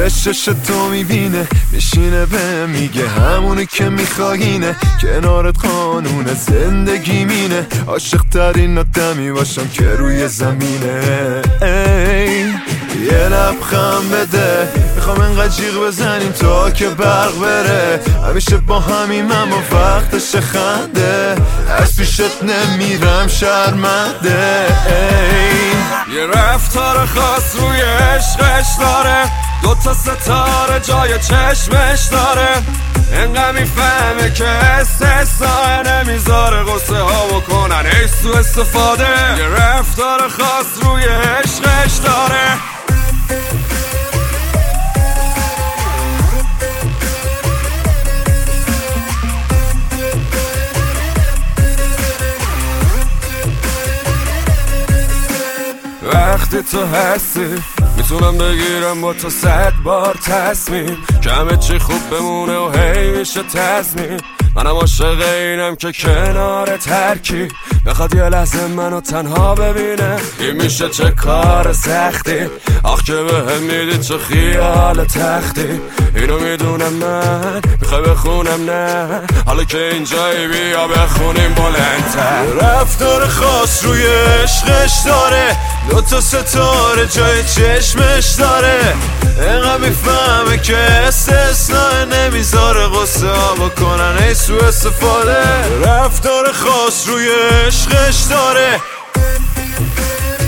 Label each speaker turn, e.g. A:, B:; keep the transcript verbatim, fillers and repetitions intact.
A: چش چش تو میبینه، میشینه به میگه همونی که میخواینه، کنارت قانون زندگی مینه، عاشق ترین آدمی باشم که روی زمینه. ای یه لبخند بده، میخوام انقدر جیغ بزنیم تا که برق بره، همیشه با همیم اما وقتش خنده، از پیشت نمیرم شرمنده. ای
B: یه رفتار خاص روی عشقش داره، دوتا ستاره جای چشمش داره، انقدر میفهمه که استثناء نمیذاره غصه ها بکنن ای سو استفاده. یه رفتار خاص روی عشقش داره. وقتی تو هستی میتونم بگیرم با تو صد بار تصمیم که همه چی خوب بمونه و هی میشه تضمین. منم عاشق اینم که کنار ترکی بخواد یه لحظه منو تنها ببینه، این میشه چه کار سختی، آخ که به هم میدی چه خیال تختی. اینو میدونم من میخوای بخونم نه، حالا که اینجایی بیا بخونیم بلندتر.
A: رفتار خاص روی عشقش داره، دوتا ستاره جای چشمش داره، اینقدر میفهمه که استثناء نمیذاره غصه ها بکنن ای سو استفاده. رفتار خاص روی عشقش داره.